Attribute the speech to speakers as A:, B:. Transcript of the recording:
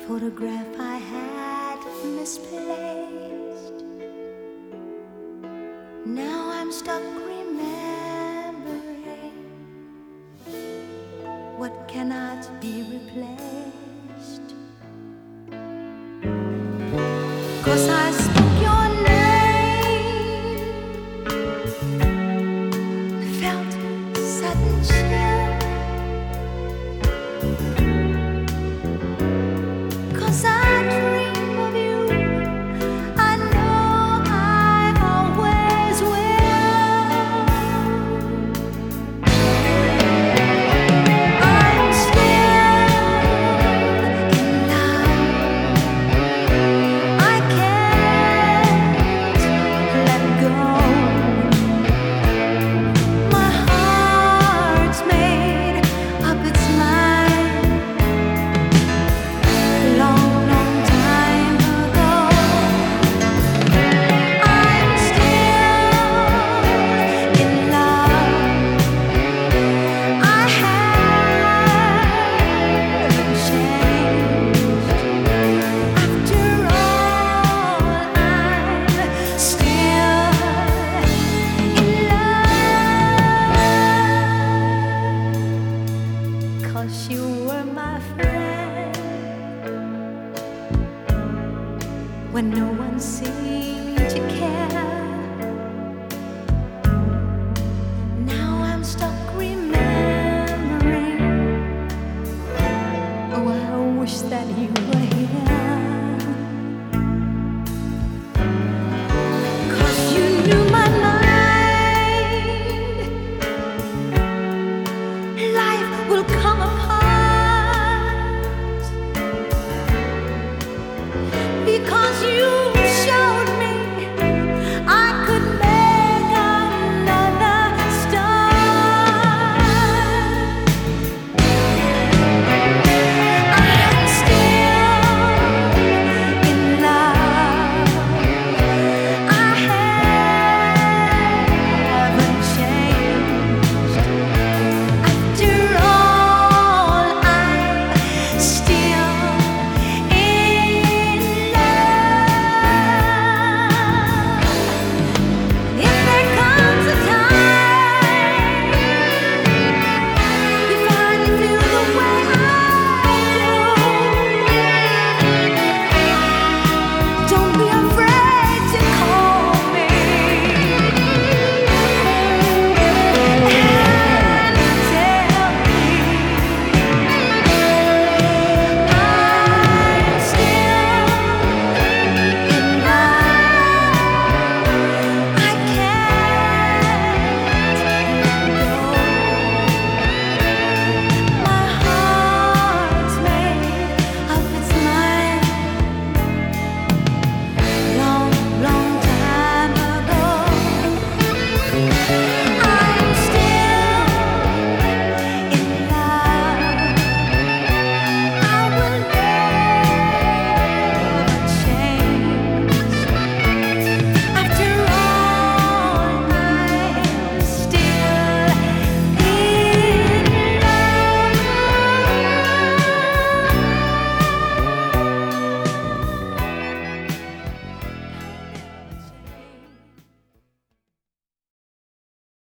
A: photograph I had misplaced. Now I'm stuck remembering what cannot be replaced. 'Cause I spoke your name, felt sudden chill. 'Cause I dream of you, I know I always will. I'm still in love, I can't let go. My heart's made up its mind long, long time ago. I'm still in love, I haven't changed. After all, I'm still in love. 'Cause you were my friend when no one seemed to care. Now I'm stuck remembering. Oh, I wish that you were here. 'Cause you knew my mind. Life will come apart because you